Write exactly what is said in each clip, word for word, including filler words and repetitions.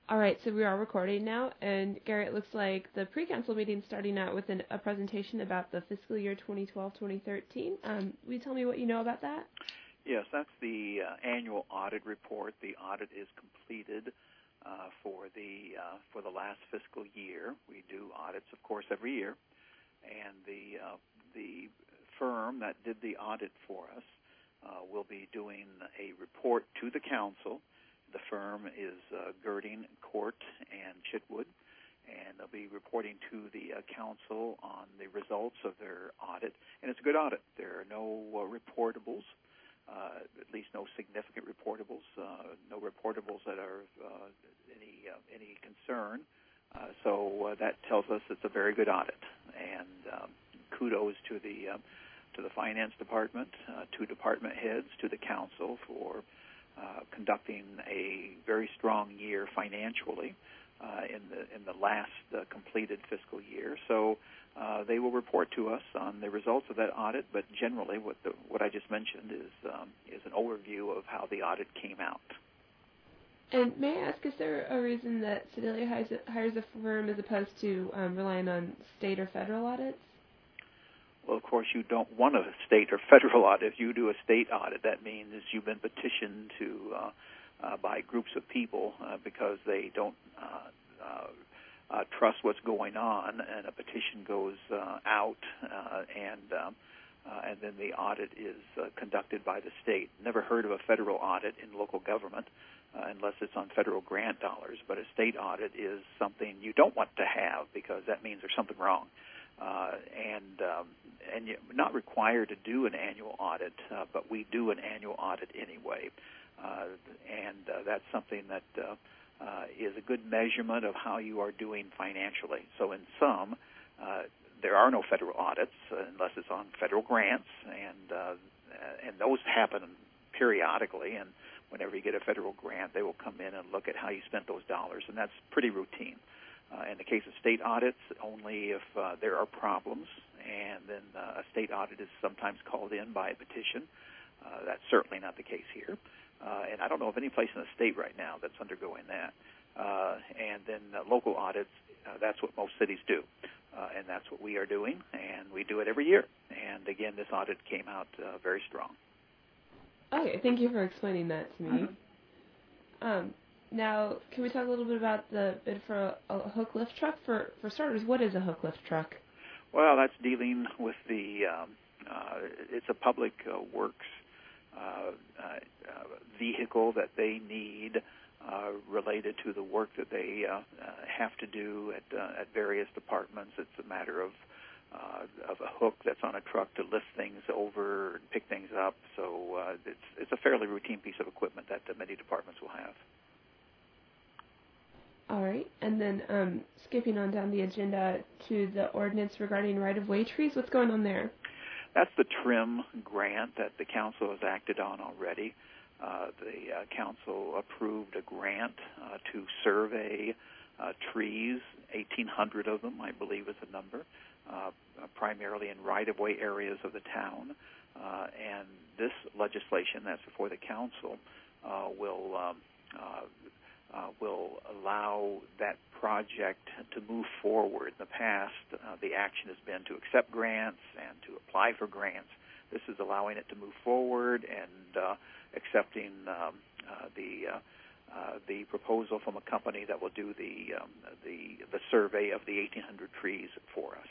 All right, so we are recording now, and Garrett, looks like the pre-council meeting starting out with an, a presentation about the fiscal year twenty twelve twenty thirteen. Um, will you tell me what you know about that? Yes, that's the uh, annual audit report. The audit is completed uh, for the uh, for the last fiscal year. We do audits, of course, every year, and the uh, the firm that did the audit for us uh, will be doing a report to the council. The firm is uh, Girding, Court, and Chitwood, and they'll be reporting to the uh, council on the results of their audit. And it's a good audit. There are no uh, reportables, uh, at least no significant reportables, uh, no reportables that are uh, any uh, any concern. Uh, so uh, that tells us it's a very good audit. And um, kudos to the uh, to the finance department, uh, to department heads, to the council for Uh, conducting a very strong year financially uh, in the in the last uh, completed fiscal year. So uh, they will report to us on the results of that audit. But generally, what the, what I just mentioned is um, is an overview of how the audit came out. And may I ask, is there a reason that Sedalia hires a, hires a firm as opposed to um, relying on state or federal audits? Well, of course, you don't want a state or federal audit. If you do a state audit, that means you've been petitioned to uh, uh, by groups of people uh, because they don't uh, uh, uh, trust what's going on, and a petition goes uh, out, uh, and um, uh, and then the audit is uh, conducted by the state. Never heard of a federal audit in local government uh, unless it's on federal grant dollars. But a state audit is something you don't want to have because that means there's something wrong. Uh, and um, and you're not required to do an annual audit, uh, but we do an annual audit anyway. Uh, and uh, that's something that uh, uh, is a good measurement of how you are doing financially. So in some, uh, there are no federal audits uh, unless it's on federal grants, and uh, and those happen periodically. And whenever you get a federal grant, they will come in and look at how you spent those dollars, and that's pretty routine. Uh, in the case of state audits, only if uh, there are problems, and then uh, a state audit is sometimes called in by a petition. Uh, that's certainly not the case here. Uh, and I don't know of any place in the state right now that's undergoing that. Uh, and then uh, local audits, uh, that's what most cities do. Uh, and that's what we are doing, and we do it every year. And again, this audit came out uh, very strong. Okay, thank you for explaining that to me. Mm-hmm. Um, Now, can we talk a little bit about the bid for a, a hook lift truck? For for starters, what is a hook lift truck? Well, that's dealing with the, um, uh, it's a public uh, works uh, uh, uh, vehicle that they need uh, related to the work that they uh, uh, have to do at, uh, at various departments. It's a matter of uh, of a hook that's on a truck to lift things over and pick things up. So uh, it's, it's a fairly routine piece of equipment that uh, many departments will have. All right, and then um, skipping on down the agenda to the ordinance regarding right-of-way trees, what's going on there? That's the TRIM grant that the council has acted on already. Uh, the uh, council approved a grant uh, to survey uh, trees, eighteen hundred of them, I believe is the number, uh, primarily in right-of-way areas of the town. Uh, and this legislation that's before the council uh, will um, uh, Uh, will allow that project to move forward. In the past, uh, the action has been to accept grants and to apply for grants. This is allowing it to move forward and uh, accepting um, uh, the uh, uh, the proposal from a company that will do the um, the the survey of the eighteen hundred trees for us.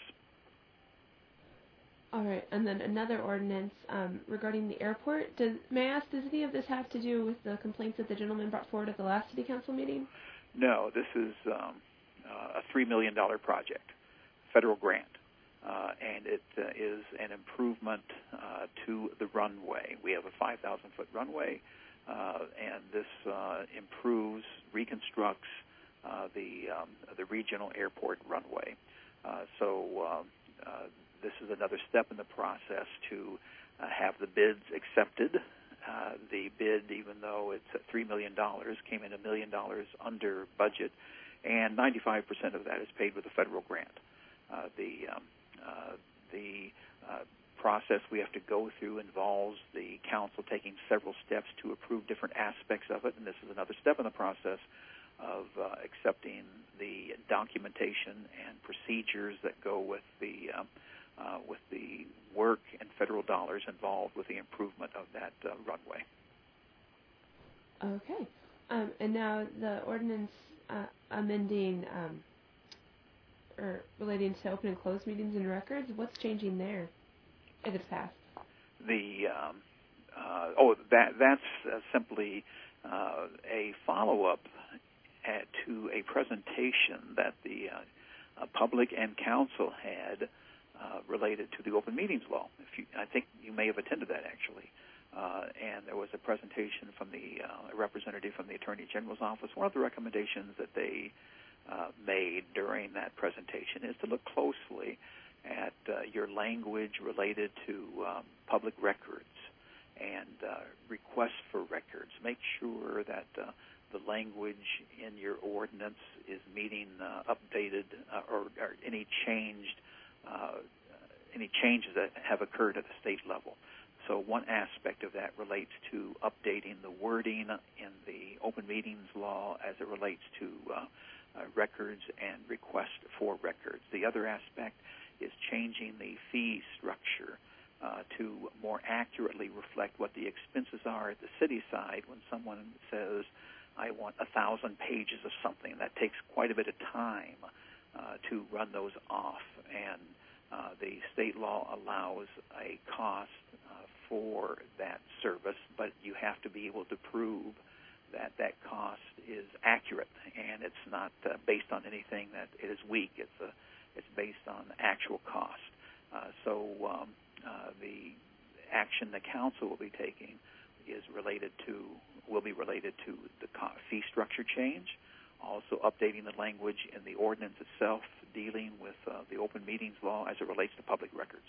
All right, and then another ordinance um, regarding the airport. Does, may I ask, does any of this have to do with the complaints that the gentleman brought forward at the last city council meeting? No, this is um, uh, a three million dollars project, federal grant, uh, and it uh, is an improvement uh, to the runway. We have a five thousand foot runway, uh, and this uh, improves, reconstructs uh, the um, the regional airport runway. Uh, so um, uh, This is another step in the process to uh, have the bids accepted. Uh, the bid, even though it's at three million dollars, came in a million dollars under budget, and ninety-five percent of that is paid with a federal grant. Uh, the um, uh, the uh, process we have to go through involves the council taking several steps to approve different aspects of it, and this is another step in the process of uh, accepting the documentation and procedures that go with the um, uh, with the work and federal dollars involved with the improvement of that uh, runway. Okay. Um, and now the ordinance uh, amending um, or relating to open and closed meetings and records, what's changing there if it's passed? The um, uh, oh, that that's uh, simply uh, a follow-up at, to a presentation that the uh, uh, public and council had uh, related to the open meetings law. If you, I think you may have attended that actually. Uh, and there was a presentation from the uh, representative from the Attorney General's office. One of the recommendations that they uh, made during that presentation is to look closely at uh, your language related to um, public records and uh, requests for records. Make sure that uh, the language in your ordinance is meeting uh, updated uh, or, or any changed uh, any changes that have occurred at the state level. So one aspect of that relates to updating the wording in the open meetings law as it relates to uh, uh, records and requests for records. The other aspect is changing the fee structure uh, to more accurately reflect what the expenses are at the city side when someone says, I want a thousand pages of something. That takes quite a bit of time uh, to run those off. And uh, the state law allows a cost uh, for that service, but you have to be able to prove that that cost is accurate and it's not uh, based on anything that it is weak. It's a, it's based on actual cost. Uh, so um, uh, the action the council will be taking is related to will be related to the fee structure change, also updating the language in the ordinance itself, dealing with uh, the open meetings law as it relates to public records.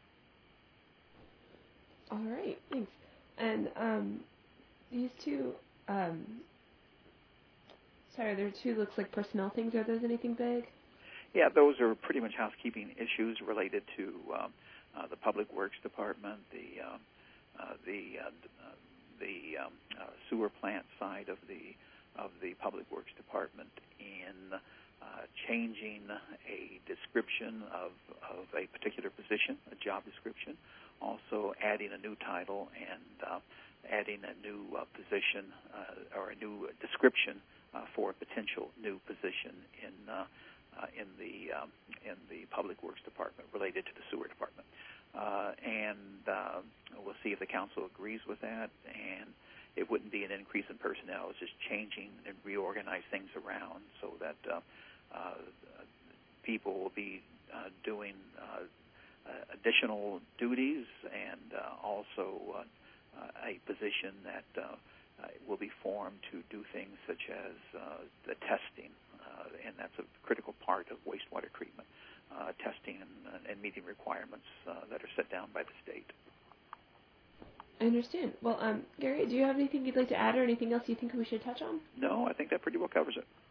All right, thanks. And um, these two, um, sorry, there are two, looks like personnel things. Are those anything big? Yeah, those are pretty much housekeeping issues related to um, uh, the Public Works Department, the um, uh, the uh, the um, uh, sewer plant side of the of the Public Works Department in uh, changing a description of of a particular position, a job description. Also adding a new title and uh, adding a new uh, position uh, or a new description uh, for a potential new position in uh, uh, in the um, in the Public Works Department related to the sewer department. Uh, and uh, we'll see if the council agrees with that. And it wouldn't be an increase in personnel; it's just changing and reorganize things around so that uh, uh, people will be uh, doing. Uh, Uh, additional duties and uh, also uh, uh, a position that uh, uh, will be formed to do things such as uh, the testing, uh, and that's a critical part of wastewater treatment, uh, testing and, uh, and meeting requirements uh, that are set down by the state. I understand. Well, um, Gary, do you have anything you'd like to add or anything else you think we should touch on? No, I think that pretty well covers it.